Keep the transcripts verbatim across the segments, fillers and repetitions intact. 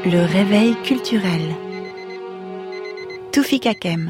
Le réveil culturel. Toufik Hakem.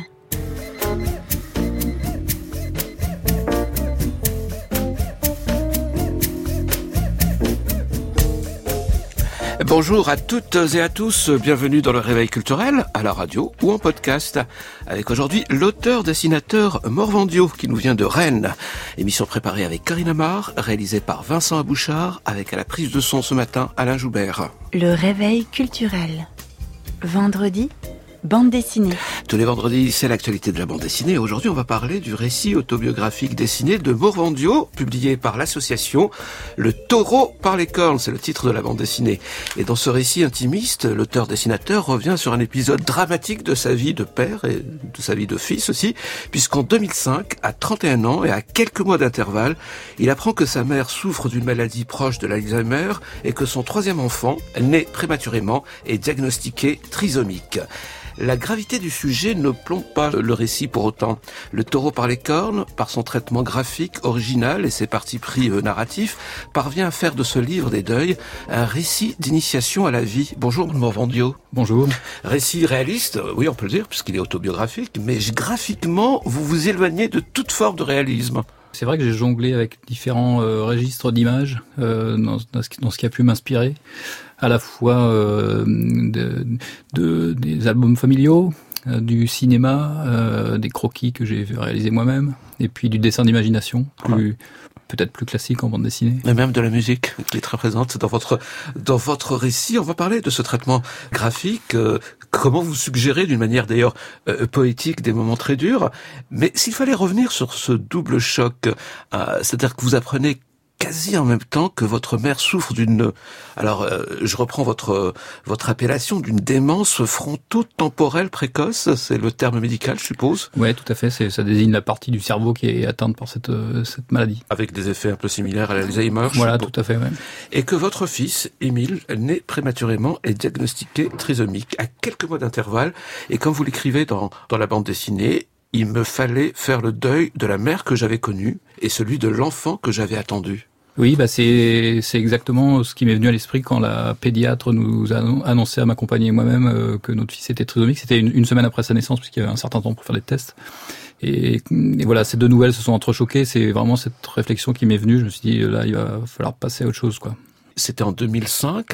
Bonjour à toutes et à tous, bienvenue dans le Réveil culturel, à la radio ou en podcast, avec aujourd'hui l'auteur-dessinateur Morvandio qui nous vient de Rennes. Émission préparée avec Karine Amar, réalisée par Vincent Abouchard, avec à la prise de son ce matin Alain Joubert. Le Réveil culturel. Vendredi, bande dessinée. Tous les vendredis, c'est l'actualité de la bande dessinée. Aujourd'hui, on va parler du récit autobiographique dessiné de Morvandio, publié par l'association Le Taureau par les cornes. C'est le titre de la bande dessinée. Et dans ce récit intimiste, l'auteur-dessinateur revient sur un épisode dramatique de sa vie de père et de sa vie de fils aussi, puisqu'en deux mille cinq, à trente et un ans et à quelques mois d'intervalle, il apprend que sa mère souffre d'une maladie proche de l'Alzheimer et que son troisième enfant, né prématurément, est diagnostiqué trisomique. La gravité du sujet ne plombe pas le récit pour autant. Le Taureau par les cornes, par son traitement graphique original et ses partis pris euh, narratifs, parvient à faire de ce livre des deuils un récit d'initiation à la vie. Bonjour Morvandio. Bonjour. Récit réaliste, oui on peut le dire, puisqu'il est autobiographique, mais graphiquement, vous vous éloignez de toute forme de réalisme. C'est vrai que j'ai jonglé avec différents euh, registres d'images euh, dans, dans, ce qui, dans ce qui a pu m'inspirer, à la fois euh, de, de, des albums familiaux, euh, du cinéma, euh, des croquis que j'ai réalisés moi-même, et puis du dessin d'imagination, plus, peut-être plus classique en bande dessinée. Et même de la musique qui est très présente dans votre dans votre récit. On va parler de ce traitement graphique. Euh, comment vous suggérez, d'une manière d'ailleurs euh, poétique, des moments très durs. Mais s'il fallait revenir sur ce double choc, euh, c'est-à-dire que vous apprenez quasi en même temps que votre mère souffre d'une, alors euh, je reprends votre votre appellation, d'une démence fronto-temporelle précoce, c'est le terme médical, je suppose. Ouais, tout à fait. C'est, ça désigne la partie du cerveau qui est atteinte par cette euh, cette maladie. Avec des effets un peu similaires à l'Alzheimer. Voilà, tout à fait. Ouais. Et que votre fils, Émile, né prématurément, est diagnostiqué trisomique à quelques mois d'intervalle. Et comme vous l'écrivez dans dans la bande dessinée, il me fallait faire le deuil de la mère que j'avais connue et celui de l'enfant que j'avais attendu. Oui, bah c'est c'est exactement ce qui m'est venu à l'esprit quand la pédiatre nous a annoncé à m'accompagner moi-même euh, que notre fils était trisomique. C'était une, une semaine après sa naissance, puisqu'il y avait un certain temps pour faire des tests. Et, et voilà, ces deux nouvelles se sont entrechoquées. C'est vraiment cette réflexion qui m'est venue. Je me suis dit, là, il va falloir passer à autre chose, quoi. C'était en deux mille cinq.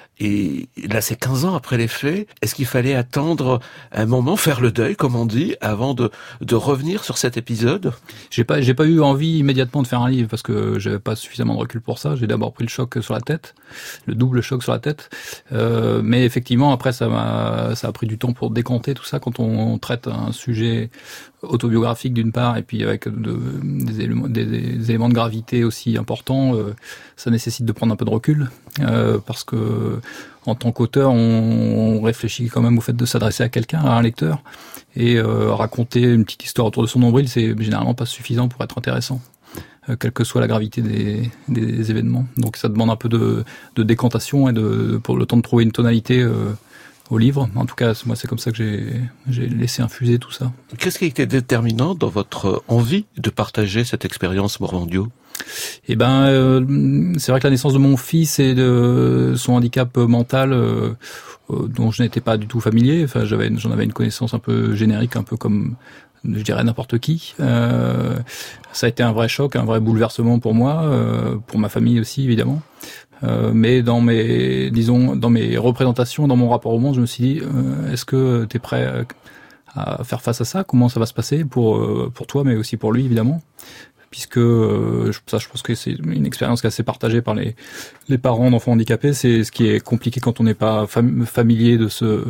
Et là, c'est quinze ans après les faits. Est-ce qu'il fallait attendre un moment, faire le deuil, comme on dit, avant de, de revenir sur cet épisode? J'ai pas, j'ai pas eu envie immédiatement de faire un livre parce que j'avais pas suffisamment de recul pour ça. J'ai d'abord pris le choc sur la tête, le double choc sur la tête. Euh, mais effectivement, après, ça m'a, ça a pris du temps pour décanter tout ça quand on traite un sujet autobiographique d'une part et puis avec de, des, éléments, des, des éléments de gravité aussi importants. Euh, ça nécessite de prendre un peu de recul euh, parce que en tant qu'auteur, on, on réfléchit quand même au fait de s'adresser à quelqu'un, à un lecteur, et euh, raconter une petite histoire autour de son nombril, c'est généralement pas suffisant pour être intéressant, euh, quelle que soit la gravité des, des événements. Donc ça demande un peu de, de décantation et de pour le temps de trouver une tonalité euh, au livre. En tout cas, moi, c'est comme ça que j'ai, j'ai laissé infuser tout ça. Qu'est-ce qui a été déterminant dans votre envie de partager cette expérience, Morvandio? Eh ben, euh, c'est vrai que la naissance de mon fils et de son handicap mental, euh, euh, dont je n'étais pas du tout familier. Enfin, j'avais, j'en avais une connaissance un peu générique, un peu comme, je dirais, n'importe qui. Euh, ça a été un vrai choc, un vrai bouleversement pour moi, euh, pour ma famille aussi, évidemment. Euh, mais dans mes, disons, dans mes représentations, dans mon rapport au monde, je me suis dit, euh, est-ce que t'es prêt à faire face à ça? Comment ça va se passer pour euh, pour toi, mais aussi pour lui, évidemment, puisque euh, ça, je pense que c'est une expérience qui est assez partagée par les les parents d'enfants handicapés. C'est ce qui est compliqué quand on n'est pas fam- familier de ce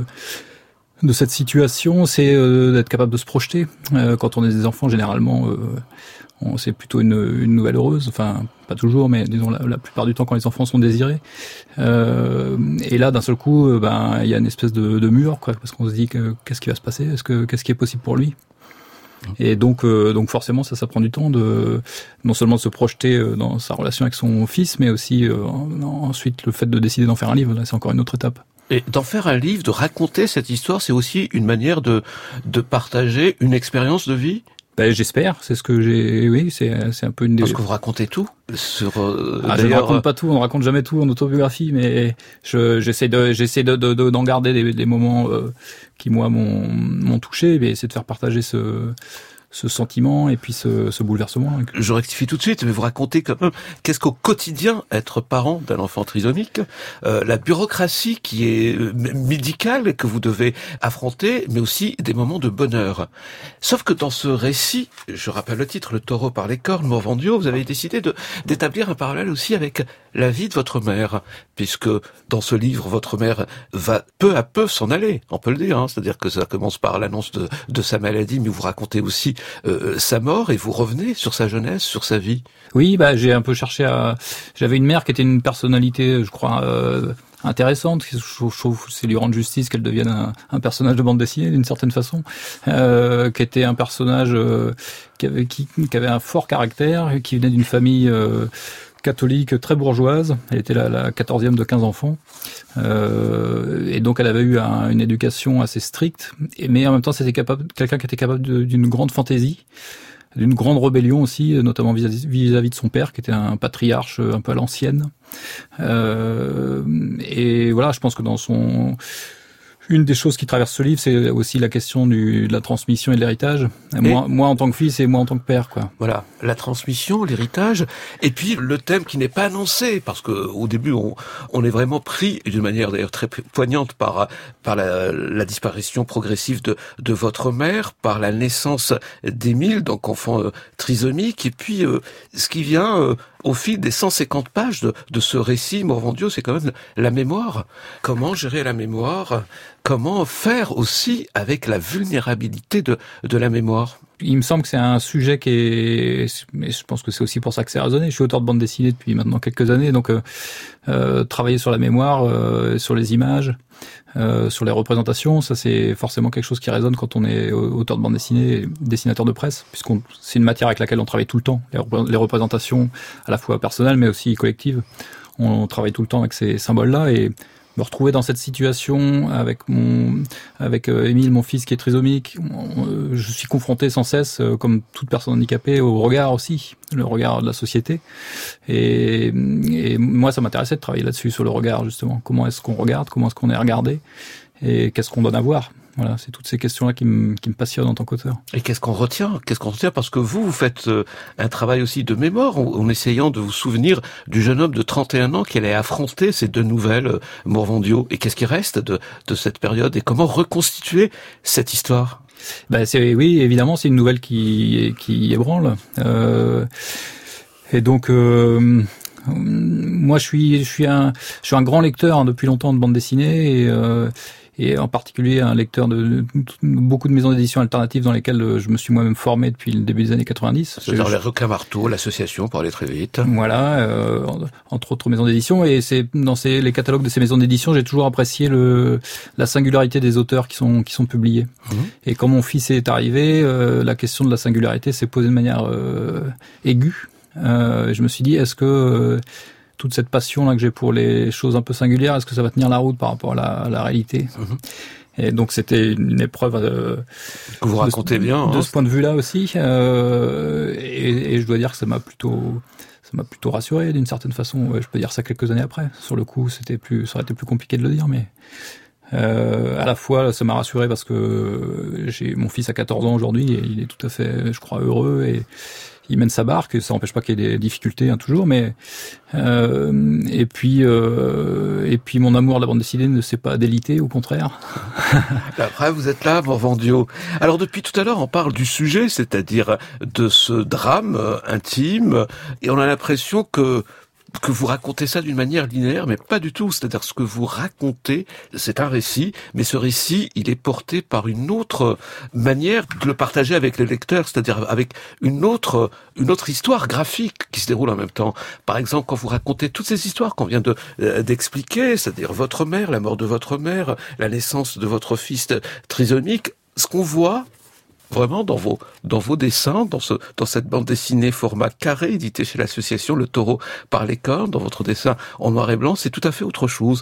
de cette situation, c'est euh, d'être capable de se projeter. Euh, quand on est des enfants, généralement, euh, on, c'est plutôt une, une nouvelle heureuse. Enfin, pas toujours, mais disons la, la plupart du temps quand les enfants sont désirés. Euh, et là, d'un seul coup, euh, ben, il y a une espèce de, de mur, quoi, parce qu'on se dit que qu'est-ce qui va se passer, est-ce que qu'est-ce qui est possible pour lui. Et donc, euh, donc forcément, ça, ça prend du temps de non seulement de se projeter euh, dans sa relation avec son fils, mais aussi euh, ensuite le fait de décider d'en faire un livre. Là, c'est encore une autre étape. Et d'en faire un livre, de raconter cette histoire, c'est aussi une manière de de partager une expérience de vie. Ben, j'espère, c'est ce que j'ai. Oui, c'est c'est un peu une des. Parce que vous racontez tout sur. Euh, ah, je ne raconte pas tout, on ne raconte jamais tout en autobiographie, mais je j'essaie de j'essaie de, de, de d'en garder des, des moments euh, qui moi m'ont m'ont touché, mais c'est de faire partager ce ce sentiment et puis ce, ce bouleversement. Je rectifie tout de suite, mais vous racontez quand même qu'est-ce qu'au quotidien être parent d'un enfant trisomique, euh, la bureaucratie qui est médicale que vous devez affronter, mais aussi des moments de bonheur. Sauf que dans ce récit, je rappelle le titre, Le taureau par les cornes, Morvandiau, vous avez décidé de d'établir un parallèle aussi avec la vie de votre mère, puisque dans ce livre, votre mère va peu à peu s'en aller, on peut le dire, hein, c'est-à-dire que ça commence par l'annonce de, de sa maladie, mais vous racontez aussi Euh, sa mort et vous revenez sur sa jeunesse, sur sa vie. Oui, bah j'ai un peu cherché à. J'avais une mère qui était une personnalité, je crois, euh, intéressante. Je trouve, je trouve c'est lui rendre justice qu'elle devienne un, un personnage de bande dessinée d'une certaine façon, euh, qui était un personnage euh, qui avait qui, qui avait un fort caractère, qui venait d'une famille euh, catholique très bourgeoise. Elle était la, la quatorzième de quinze enfants. Euh, et donc elle avait eu un, une éducation assez stricte, et, mais en même temps c'était capable, quelqu'un qui était capable de, d'une grande fantaisie, d'une grande rébellion aussi, notamment vis-à-vis, vis-à-vis de son père, qui était un patriarche un peu à l'ancienne. Euh, et voilà, je pense que dans son... Une des choses qui traverse ce livre, c'est aussi la question du, de la transmission et de l'héritage. Moi, moi en tant que fils et moi en tant que père, quoi. Voilà, la transmission, l'héritage, et puis le thème qui n'est pas annoncé, parce que au début, on, on est vraiment pris, d'une manière d'ailleurs très poignante, par par la, la disparition progressive de de votre mère, par la naissance d'Émile, donc enfant euh, trisomique, et puis euh, ce qui vient euh, au fil des cent cinquante pages de, de ce récit, Morvandiau, c'est quand même la mémoire. Comment gérer la mémoire ? Comment faire aussi avec la vulnérabilité de, de la mémoire ? Il me semble que c'est un sujet qui est, mais je pense que c'est aussi pour ça que c'est résonné. Je suis auteur de bande dessinée depuis maintenant quelques années, donc euh, euh, travailler sur la mémoire, euh, sur les images, euh, sur les représentations, ça c'est forcément quelque chose qui résonne quand on est auteur de bande dessinée, dessinateur de presse, puisqu'on c'est une matière avec laquelle on travaille tout le temps. Les, repré- les représentations à la fois personnelles mais aussi collectives. On travaille tout le temps avec ces symboles-là et me retrouver dans cette situation avec mon, avec euh, Émile, mon fils qui est trisomique, on, euh, je suis confronté sans cesse, euh, comme toute personne handicapée, au regard aussi, le regard de la société. Et, et moi, ça m'intéressait de travailler là-dessus, sur le regard justement. Comment est-ce qu'on regarde, comment est-ce qu'on est regardé, et qu'est-ce qu'on donne à voir. Voilà, c'est toutes ces questions-là qui me, qui me passionnent en tant qu'auteur. Et qu'est-ce qu'on retient ? Qu'est-ce qu'on retient ? Parce que vous, vous faites euh, un travail aussi de mémoire, en, en essayant de vous souvenir du jeune homme de trente et un ans qui allait affronter ces deux nouvelles, euh, Morvandiau. Et qu'est-ce qui reste de, de cette période ? Et comment reconstituer cette histoire ? Ben c'est, oui, évidemment, c'est une nouvelle qui, qui ébranle. Euh, et donc... Euh, moi, je suis, je suis un, je suis un grand lecteur hein, depuis longtemps de bande dessinée et, euh, et en particulier un lecteur de, de, de beaucoup de maisons d'édition alternatives dans lesquelles je me suis moi-même formé depuis le début des années quatre-vingt-dix. C'est-à-dire les Requins Marteau, l'association pour aller très vite. Voilà, euh, entre autres maisons d'édition, et c'est dans ces, les catalogues de ces maisons d'édition, j'ai toujours apprécié le, la singularité des auteurs qui sont qui sont publiés. Mmh. Et quand mon fils est arrivé, euh, la question de la singularité s'est posée de manière euh, aiguë. Euh, je me suis dit, est-ce que euh, toute cette passion là que j'ai pour les choses un peu singulières, est-ce que ça va tenir la route par rapport à la, à la réalité ? Mmh. Et donc c'était une épreuve euh, que vous racontez de, bien de hein. ce point de vue-là aussi. Euh, et, et je dois dire que ça m'a plutôt, ça m'a plutôt rassuré d'une certaine façon. Ouais, je peux dire ça quelques années après. Sur le coup, c'était plus, ça aurait été plus compliqué de le dire, mais. Euh, à la fois, ça m'a rassuré parce que j'ai mon fils a quatorze ans aujourd'hui et il est tout à fait, je crois, heureux et il mène sa barque. Ça n'empêche pas qu'il y ait des difficultés hein, toujours, mais euh, et puis euh, et puis mon amour de la bande dessinée ne s'est pas délité, au contraire. Après, vous êtes là, Morvandiau. Alors depuis tout à l'heure, on parle du sujet, c'est-à-dire de ce drame euh, intime, et on a l'impression que que vous racontez ça d'une manière linéaire, mais pas du tout. C'est-à-dire ce que vous racontez, c'est un récit, mais ce récit, il est porté par une autre manière de le partager avec les lecteurs, c'est-à-dire avec une autre, une autre histoire graphique qui se déroule en même temps. Par exemple, quand vous racontez toutes ces histoires qu'on vient de euh, d'expliquer, c'est-à-dire votre mère, la mort de votre mère, la naissance de votre fils trisomique, ce qu'on voit vraiment dans vos dans vos dessins, dans ce dans cette bande dessinée format carré édité chez l'association Le Taureau par les cornes, dans votre dessin en noir et blanc, c'est tout à fait autre chose. En commençant cette histoire, pourquoi on voit cette pelleteuse ? Elle est en train de détruire quoi ? Ben, c'est oui, évidemment, c'est une nouvelle qui, qui ébranle. Euh, et, et je dois dire que ça m'a plutôt, ça m'a plutôt rassuré d'une certaine façon. Ouais, je peux dire ça quelques années après. Sur le coup, c'était plus, ça aurait été plus compliqué de le dire, mais.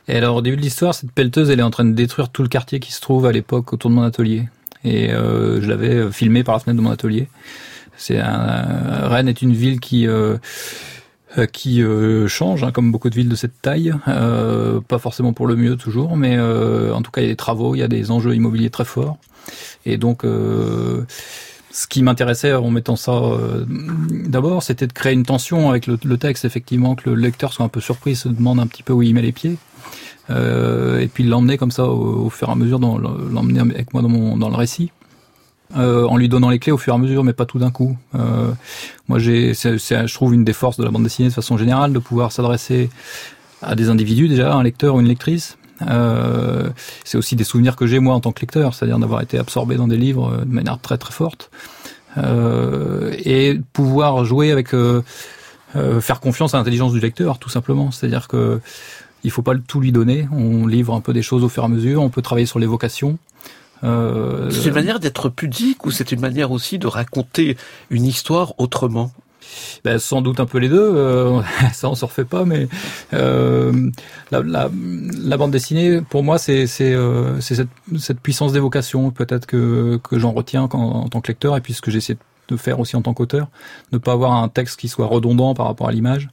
Et alors, au début de l'histoire, cette pelleteuse, elle est en train de détruire tout le quartier qui se trouve à l'époque autour de mon atelier. Et euh, je l'avais filmé par la fenêtre de mon atelier. C'est un, Rennes est une ville qui euh, qui euh, change, hein, comme beaucoup de villes de cette taille. Euh, pas forcément pour le mieux toujours, mais euh, en tout cas, il y a des travaux, il y a des enjeux immobiliers très forts. Et donc, euh, ce qui m'intéressait en mettant ça euh, d'abord, c'était de créer une tension avec le, le texte, effectivement, que le lecteur soit un peu surpris, se demande un petit peu où il met les pieds. Euh, et puis l'emmener comme ça au, au fur et à mesure, dans, l'emmener avec moi dans, mon, dans le récit, euh, en lui donnant les clés au fur et à mesure, mais pas tout d'un coup. Euh, moi, j'ai, c'est, c'est, je trouve une des forces de la bande dessinée de façon générale, de pouvoir s'adresser à des individus déjà, un lecteur ou une lectrice. Euh, c'est aussi des souvenirs que j'ai moi en tant que lecteur, c'est-à-dire d'avoir été absorbé dans des livres de manière très très forte, euh, et pouvoir jouer avec, euh, euh, faire confiance à l'intelligence du lecteur, tout simplement. C'est-à-dire que il faut pas tout lui donner. On livre un peu des choses au fur et à mesure. On peut travailler sur l'évocation. Euh... C'est une manière d'être pudique ou c'est une manière aussi de raconter une histoire autrement? Ben, sans doute un peu les deux. Euh, ça, on se refait pas, mais euh, la, la, la bande dessinée, pour moi, c'est, c'est, euh, c'est cette, cette puissance d'évocation, peut-être que que j'en retiens en, en tant que lecteur, et puis ce que j'essaie de faire aussi en tant qu'auteur, ne pas avoir un texte qui soit redondant par rapport à l'image.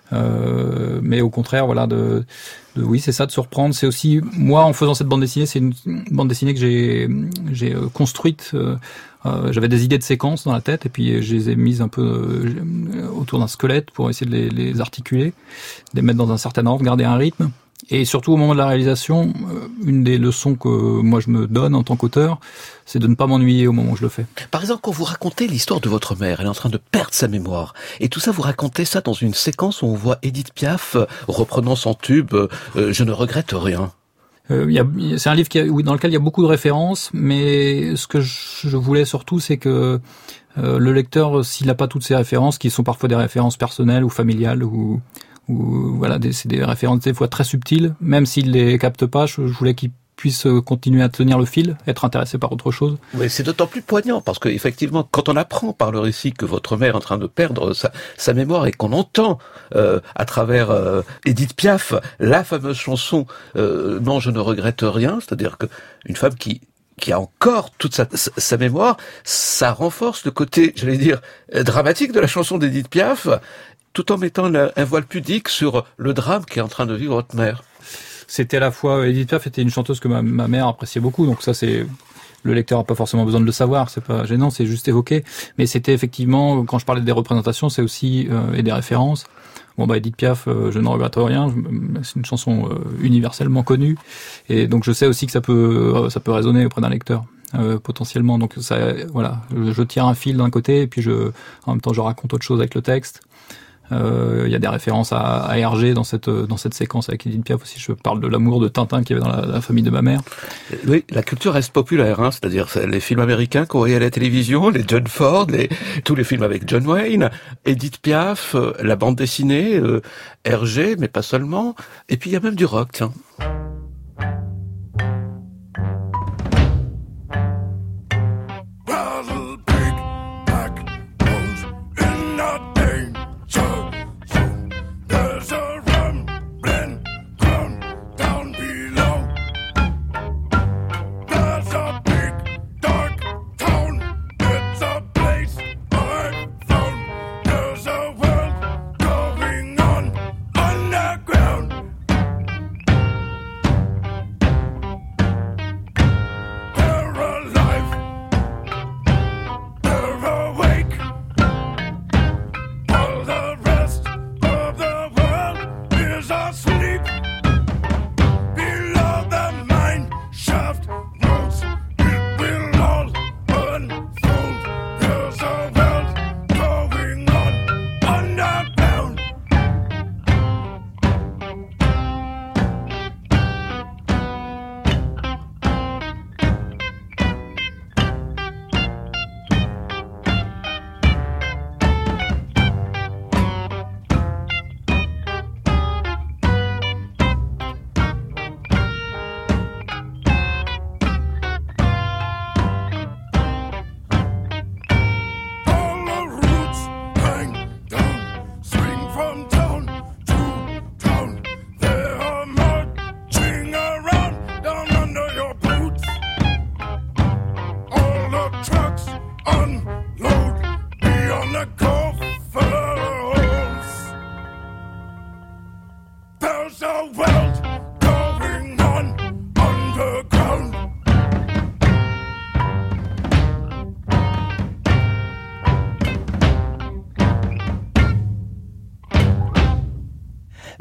Euh, mais au contraire, voilà, de, de, oui, c'est ça, de se reprendre. C'est aussi, moi, en faisant cette bande dessinée, c'est une, une bande dessinée que j'ai, j'ai construite. Euh, euh, j'avais des idées de séquences dans la tête, et puis je les ai mises un peu euh, autour d'un squelette pour essayer de les, les articuler, de les mettre dans un certain ordre, garder un rythme. Et surtout au moment de la réalisation, une des leçons que moi je me donne en tant qu'auteur, c'est de ne pas m'ennuyer au moment où je le fais. Par exemple, quand vous racontez l'histoire de votre mère, elle est en train de perdre sa mémoire. Et tout ça, vous racontez ça dans une séquence où on voit Édith Piaf reprenant son tube euh, « Je ne regrette rien ». Euh, y a, c'est un livre qui a, dans lequel il y a beaucoup de références, mais ce que je, je voulais surtout, c'est que euh, le lecteur, s'il n'a pas toutes ces références, qui sont parfois des références personnelles ou familiales ou ou voilà, des, c'est des références des fois très subtiles, même s'il les capte pas, je, je voulais qu'il puisse continuer à tenir le fil, être intéressé par autre chose. Oui, c'est d'autant plus poignant, parce que effectivement, quand on apprend par le récit que votre mère est en train de perdre sa, sa mémoire et qu'on entend euh, à travers euh, Édith Piaf la fameuse chanson euh, « Non, je ne regrette rien », c'est-à-dire que une femme qui qui a encore toute sa, sa mémoire, ça renforce le côté, j'allais dire, dramatique de la chanson d'Édith Piaf, tout en mettant un voile pudique sur le drame qu'est en train de vivre votre mère. C'était à la fois, Édith Piaf était une chanteuse que ma, ma mère appréciait beaucoup, donc ça c'est, le lecteur a pas forcément besoin de le savoir, c'est pas gênant, c'est juste évoqué. Mais c'était effectivement, quand je parlais des représentations, c'est aussi, euh, et des références. Bon bah Édith Piaf, euh, je ne regrette rien, c'est une chanson euh, universellement connue, et donc je sais aussi que ça peut, euh, ça peut résonner auprès d'un lecteur. Euh, potentiellement, donc ça, voilà, je, je tire un fil d'un côté et puis je, en même temps, je raconte autre chose avec le texte. Il euh, y a des références à, à Hergé dans cette dans cette séquence avec Édith Piaf aussi. Je parle de l'amour de Tintin qu'il y avait dans la, la famille de ma mère. Oui, la culture reste populaire, hein, c'est-à-dire les films américains qu'on voyait à la télévision, les John Ford, les, tous les films avec John Wayne, Édith Piaf, euh, la bande dessinée, euh, Hergé, mais pas seulement. Et puis il y a même du rock, tiens.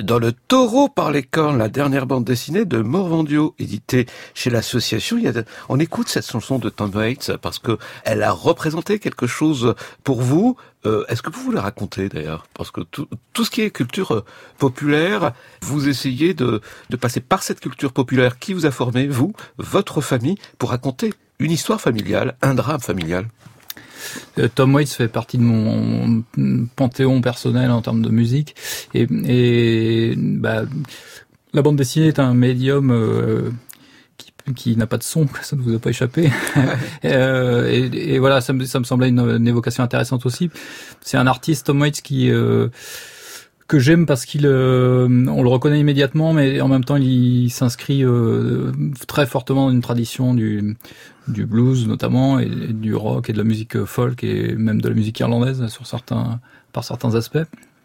dans Le Taureau par les cornes, la dernière bande dessinée de Morvandiau, éditée chez l'association. Il y a, on écoute cette chanson de Tom Waits parce que elle a représenté quelque chose pour vous. Euh, est-ce que vous voulez raconter d'ailleurs? Parce que tout, tout ce qui est culture euh, populaire, vous essayez de, de passer par cette culture populaire qui vous a formé, vous, votre famille, pour raconter une histoire familiale, un drame familial. Tom Waits fait partie de mon panthéon personnel en termes de musique, et, et bah, la bande dessinée est un médium euh, qui, qui n'a pas de son, ça ne vous a pas échappé. et, euh, et, et voilà, ça me, ça me semblait une, une évocation intéressante aussi. C'est un artiste, Tom Waits, qui euh, que j'aime parce qu'il, euh, on le reconnaît immédiatement, mais en même temps, il s'inscrit euh, très fortement dans une tradition du du blues notamment, et, et du rock et de la musique folk et même de la musique irlandaise sur certains, par certains aspects.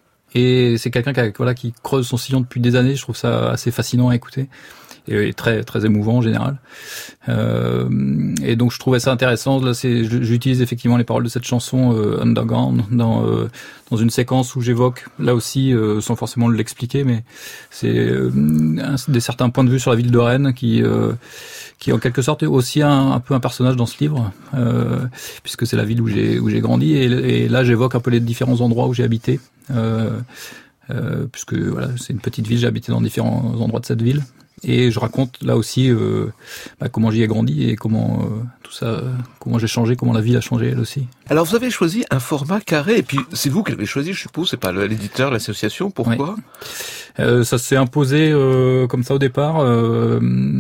Et c'est quelqu'un qui, a, voilà, qui creuse son sillon depuis des années. Je trouve ça assez fascinant à écouter et, et très très émouvant en général. Euh, et donc je trouvais ça intéressant. Là, c'est, j'utilise effectivement les paroles de cette chanson euh, Underground dans euh, dans une séquence où j'évoque là aussi, euh, sans forcément l'expliquer, mais c'est euh, un, des certains points de vue sur la ville de Rennes qui euh, qui en quelque sorte est aussi un, un peu un personnage dans ce livre, euh, puisque c'est la ville où j'ai où j'ai grandi, et, et là j'évoque un peu les différents endroits où j'ai habité, euh, euh, puisque voilà, c'est une petite ville, j'ai habité dans différents endroits de cette ville, et je raconte là aussi euh, bah, comment j'y ai grandi et comment euh, tout ça, euh, comment j'ai changé, comment la ville a changé elle aussi. Alors vous avez choisi un format carré, et puis c'est vous qui l'avez choisi, je suppose, c'est pas l'éditeur, l'association, pourquoi? Oui. Euh, ça s'est imposé euh, comme ça au départ. Euh,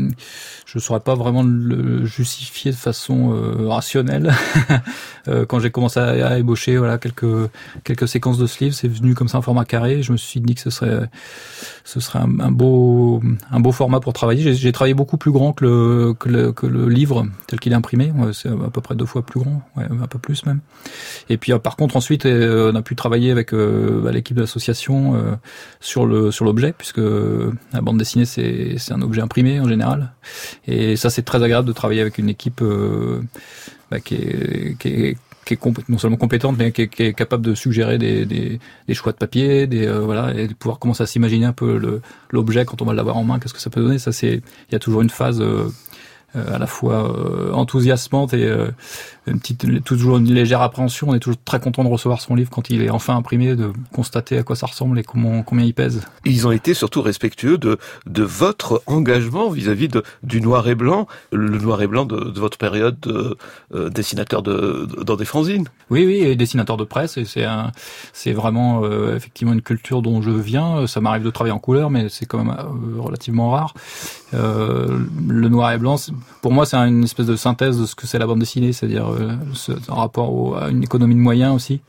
je ne saurais pas vraiment le justifier de façon euh, rationnelle. euh, quand j'ai commencé à, à ébaucher voilà quelques quelques séquences de ce livre, c'est venu comme ça en format carré. Je me suis dit que ce serait ce serait un, un beau un beau format pour travailler. J'ai, j'ai travaillé beaucoup plus grand que le que le, que le livre tel qu'il est imprimé. Ouais, c'est à peu près deux fois plus grand, ouais, un peu plus même. Et puis euh, par contre ensuite euh, on a pu travailler avec euh, l'équipe de l'association euh, sur le sur l'objet, puisque la bande dessinée c'est c'est un objet imprimé en général. Et ça, c'est très agréable de travailler avec une équipe euh, bah, qui est, qui est, qui est compé- non seulement compétente, mais qui est, qui est capable de suggérer des, des, des choix de papier, des euh, voilà, et de pouvoir commencer à s'imaginer un peu le, l'objet quand on va l'avoir en main, qu'est-ce que ça peut donner. Ça, c'est, il y a toujours une phase euh, euh, à la fois euh, enthousiasmante et euh, une petite, toujours une légère appréhension. On est toujours très content de recevoir son livre quand il est enfin imprimé, de constater à quoi ça ressemble et comment, combien il pèse. Ils ont été surtout respectueux de, de votre engagement vis-à-vis de, du noir et blanc, le noir et blanc de, de votre période de euh, dessinateur de, de, dans des fanzines. Oui, oui, et dessinateur de presse, et c'est un, c'est vraiment euh, effectivement une culture dont je viens. Ça m'arrive de travailler en couleur, mais c'est quand même euh, relativement rare. Euh, le noir et blanc, pour moi, c'est une espèce de synthèse de ce que c'est la bande dessinée, c'est-à-dire euh, ce, en rapport au, à une économie de moyens aussi.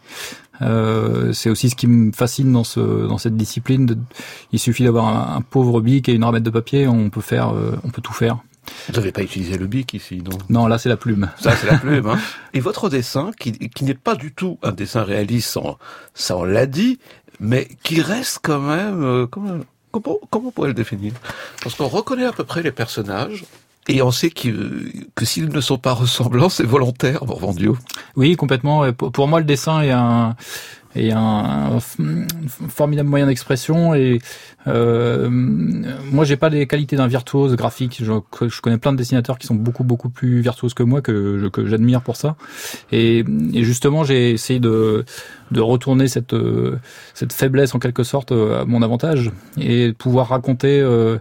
Euh, c'est aussi ce qui me fascine dans ce dans cette discipline. De, il suffit d'avoir un, un pauvre bic et une ramette de papier, on peut faire, euh, on peut tout faire. Vous n'avez pas utilisé le bic ici, non? Non, là c'est la plume. Ça c'est la plume. Hein. Et votre dessin, qui, qui n'est pas du tout un dessin réaliste, ça on, ça on l'a dit, mais qui reste quand même. Euh, comment, comment, comment on pourrait le définir? Parce qu'on reconnaît à peu près les personnages. Et on sait que, que s'ils ne sont pas ressemblants, c'est volontaire, Morvandiau. Oui, complètement. Pour moi, le dessin est un, est un formidable moyen d'expression. Et euh, moi, j'ai pas les qualités d'un virtuose graphique. Je, je connais plein de dessinateurs qui sont beaucoup beaucoup plus virtuoses que moi, que, je, que j'admire pour ça. Et, et justement, j'ai essayé de de retourner cette cette faiblesse en quelque sorte à mon avantage et pouvoir raconter euh,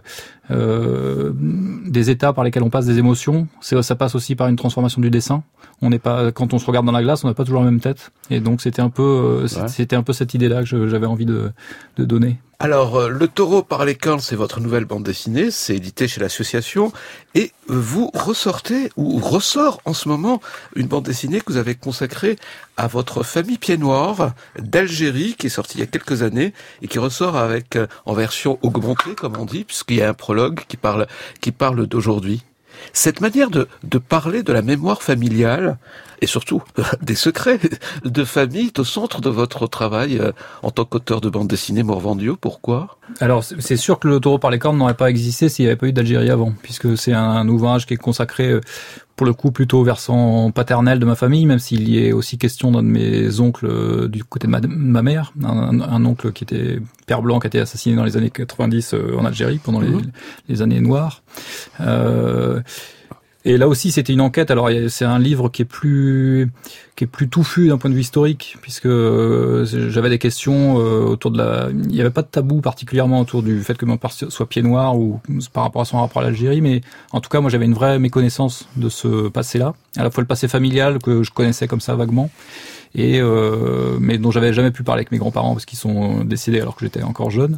euh, des états par lesquels on passe, des émotions. C'est, ça passe aussi par une transformation du dessin. On n'est pas, quand on se regarde dans la glace, on n'a pas toujours la même tête. Et donc c'était un peu euh, ouais. c'était un peu cette idée-là que je, j'avais envie de de donner. Alors, euh, Le Taureau par les cornes, c'est votre nouvelle bande dessinée, c'est édité chez l'association, et vous ressortez, ou ressort en ce moment, une bande dessinée que vous avez consacrée à votre famille Pied Noir d'Algérie, qui est sortie il y a quelques années, et qui ressort avec, euh, en version augmentée, comme on dit, puisqu'il y a un prologue qui parle, qui parle d'aujourd'hui. Cette manière de, de parler de la mémoire familiale, et surtout des secrets de famille au centre de votre travail euh, en tant qu'auteur de bande dessinée Morvandiau. Pourquoi ? Alors c'est sûr que Le Taureau par les cornes n'aurait pas existé s'il n'y avait pas eu d'Algérie avant, puisque c'est un, un ouvrage qui est consacré pour le coup plutôt au versant paternel de ma famille, même s'il y est aussi question d'un de mes oncles du côté de ma, de ma mère, un, un oncle qui était père blanc, qui a été assassiné dans les années quatre-vingt-dix en Algérie pendant les, mmh. les années noires. Euh, Et là aussi, c'était une enquête. Alors, c'est un livre qui est plus, qui est plus touffu d'un point de vue historique, puisque j'avais des questions autour de la. Il n'y avait pas de tabou particulièrement autour du fait que mon père soit pied noir ou par rapport à son rapport à l'Algérie, mais en tout cas, moi, j'avais une vraie méconnaissance de ce passé-là, à la fois le passé familial que je connaissais comme ça vaguement, et euh, mais dont j'avais jamais pu parler avec mes grands-parents parce qu'ils sont décédés alors que j'étais encore jeune.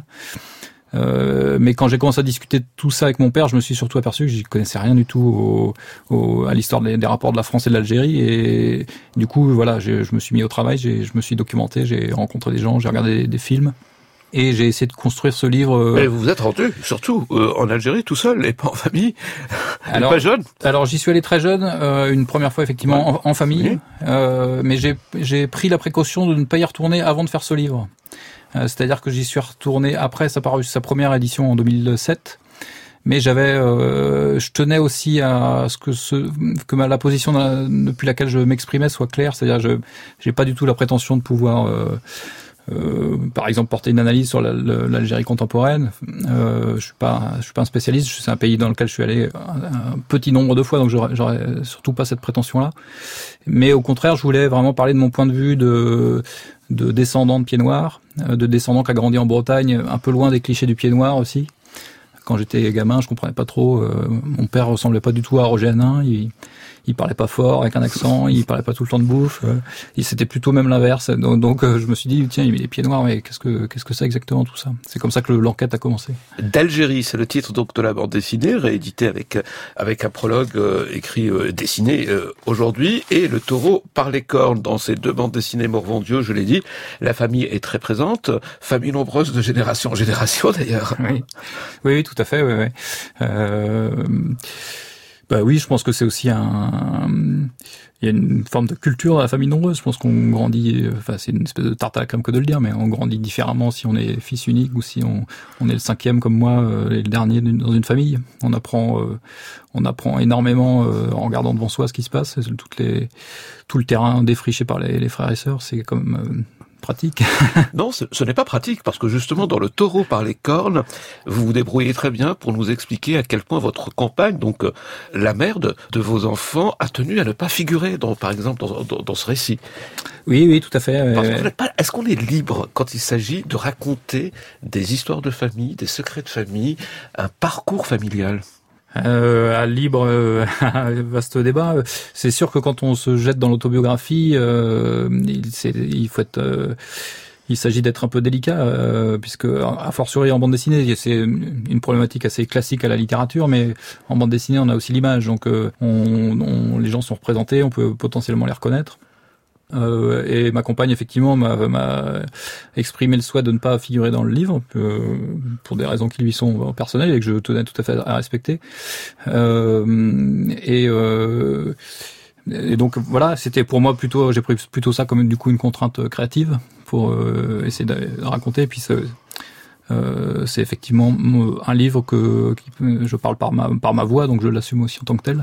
Euh, mais quand j'ai commencé à discuter de tout ça avec mon père, je me suis surtout aperçu que j'y connaissais rien du tout au, au, à l'histoire des, des rapports de la France et de l'Algérie. Et du coup, voilà, je me suis mis au travail, je me suis documenté, j'ai rencontré des gens, j'ai regardé des, des films. Et j'ai essayé de construire ce livre. Mais vous vous êtes rendu, surtout euh, en Algérie, tout seul, et pas en famille, alors, pas jeune. Alors j'y suis allé très jeune, euh, une première fois effectivement ouais. en, en famille, oui. euh, mais j'ai j'ai pris la précaution de ne pas y retourner avant de faire ce livre. Euh, c'est-à-dire que j'y suis retourné après sa paru sa première édition en deux mille sept. Mais j'avais, euh, je tenais aussi à ce que ce que ma, la position la, depuis laquelle je m'exprimais soit claire. C'est-à-dire, je j'ai pas du tout la prétention de pouvoir euh, Euh, par exemple porter une analyse sur la, la, l'Algérie contemporaine. Euh, je suis pas, je suis pas un spécialiste. C'est un pays dans lequel je suis allé un, un petit nombre de fois, donc j'aurais, j'aurais surtout pas cette prétention-là. Mais au contraire, je voulais vraiment parler de mon point de vue de, de descendant de pied noir, de descendant qui a grandi en Bretagne, un peu loin des clichés du pied noir aussi. Quand j'étais gamin, je comprenais pas trop. Euh, mon père ressemblait pas du tout à Roger Hanin. Il, il parlait pas fort, avec un accent. Il parlait pas tout le temps de bouffe. Euh, il c'était plutôt même l'inverse. Donc, donc euh, je me suis dit, tiens, il met les pieds noirs, mais qu'est-ce que qu'est-ce que c'est exactement tout ça ? C'est comme ça que le, l'enquête a commencé. D'Algérie, c'est le titre donc de la bande dessinée, réédité avec avec un prologue euh, écrit euh, dessiné euh, aujourd'hui, et Le Taureau par les cornes. Dans ces deux bandes dessinées Morvandiau, je l'ai dit, la famille est très présente, famille nombreuse de génération en génération d'ailleurs. Oui, oui, oui tout à fait. Oui, oui. Euh... Bah oui, je pense que c'est aussi un, il y a une forme de culture dans la famille nombreuse. Je pense qu'on grandit, enfin c'est une espèce de tarte à la crème que de le dire, mais on grandit différemment si on est fils unique ou si on, on est le cinquième comme moi, euh, et le dernier dans une famille. On apprend, euh, on apprend énormément euh, en regardant devant soi ce qui se passe. Toutes les, tout le terrain défriché par les, les frères et sœurs, c'est comme euh, pratique. Non, ce, ce n'est pas pratique, parce que justement dans Le Taureau par les cornes, vous vous débrouillez très bien pour nous expliquer à quel point votre compagne, donc euh, la mère de, de vos enfants, a tenu à ne pas figurer, dans, par exemple, dans, dans, dans ce récit. Oui, oui, tout à fait. Parce que vous n'êtes pas, est-ce qu'on est libre quand il s'agit de raconter des histoires de famille, des secrets de famille, un parcours familial ? Euh, à libre, euh, vaste débat. C'est sûr que quand on se jette dans l'autobiographie, euh, il, c'est, il faut être, euh, il s'agit d'être un peu délicat, euh, puisque a fortiori en bande dessinée, c'est une problématique assez classique à la littérature, mais en bande dessinée, on a aussi l'image, donc euh, on, on, les gens sont représentés, on peut potentiellement les reconnaître. Euh, et ma compagne effectivement m'a, m'a exprimé le souhait de ne pas figurer dans le livre euh, pour des raisons qui lui sont personnelles et que je tenais tout à fait à respecter. Euh, et, euh, et donc voilà, c'était pour moi plutôt, j'ai pris plutôt ça comme du coup une contrainte créative pour euh, essayer de raconter. Et puis c'est, euh, c'est effectivement un livre que qui, je parle par ma par ma voix, donc je l'assume aussi en tant que tel.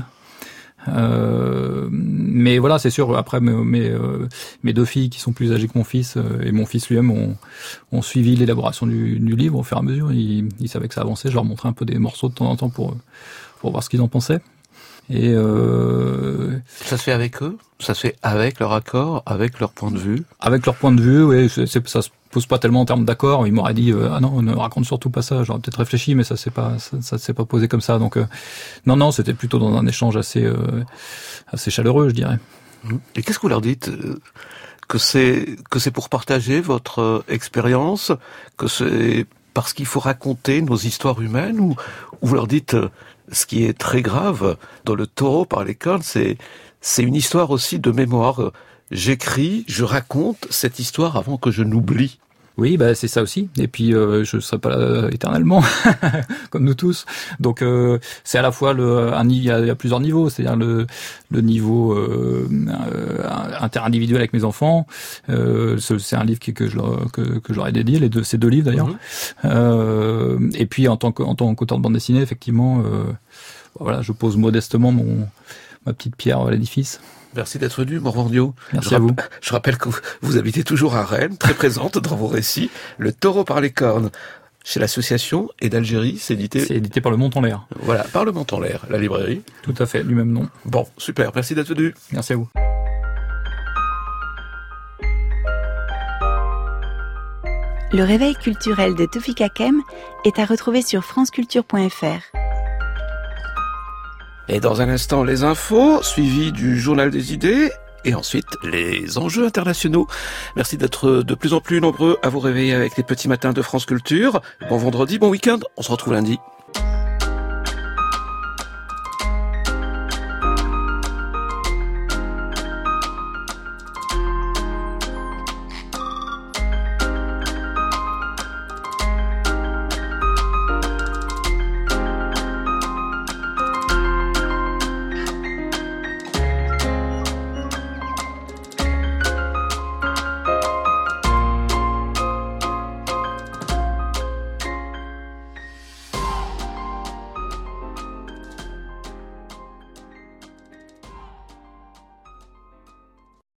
Euh, mais voilà, c'est sûr. Après, mes, mes, euh, mes deux filles qui sont plus âgées que mon fils euh, et mon fils lui-même ont, ont suivi l'élaboration du, du livre au fur et à mesure. Ils, ils savaient que ça avançait. Je leur montrais un peu des morceaux de temps en temps pour pour voir ce qu'ils en pensaient. Et euh, ça se fait avec eux, ça se fait avec leur accord, avec leur point de vue. Avec leur point de vue, oui. C'est, c'est, ça se pose pas tellement en termes d'accord. Ils m'auraient dit euh, ah non, ne raconte surtout pas ça. J'aurais peut-être réfléchi, mais ça s'est pas, ça, ça s'est pas posé comme ça. Donc euh, non, non, c'était plutôt dans un échange assez, euh, assez chaleureux, je dirais. Et qu'est-ce que vous leur dites ? Que c'est que c'est pour partager votre expérience, que c'est parce qu'il faut raconter nos histoires humaines, ou, ou vous leur dites ce qui est très grave dans Le Taureau par les cornes, c'est c'est une histoire aussi de mémoire. J'écris, je raconte cette histoire avant que je n'oublie. Oui, bah c'est ça aussi. Et puis euh, je serai pas là éternellement, comme nous tous. Donc euh, c'est à la fois le, un, il y a, il y a plusieurs niveaux, c'est-à-dire le, le niveau euh, euh, interindividuel avec mes enfants. Euh, c'est un livre que, que je leur, que, que je leur ai dédié, les deux, ces deux livres d'ailleurs. Mmh. Euh, et puis en tant que, en tant qu'auteur de bande dessinée, effectivement, euh, voilà, je pose modestement mon ma petite pierre à l'édifice. Merci d'être venu, Morvandio. Merci je à vous. Rapp- je rappelle que vous, vous habitez toujours à Rennes, très présente dans vos récits. Le Taureau par les cornes, chez l'association et d'Algérie, c'est édité... C'est édité par Le Monde en l'air. Voilà, par Le Monde en l'air, la librairie. Tout à fait, du même nom. Bon, super, merci d'être venu. Merci à vous. Le réveil culturel de Toufik Hakem est à retrouver sur franceculture point f r. Et dans un instant, les infos, suivies du journal des idées, et ensuite les enjeux internationaux. Merci d'être de plus en plus nombreux à vous réveiller avec les petits matins de France Culture. Bon vendredi, bon week-end, on se retrouve lundi.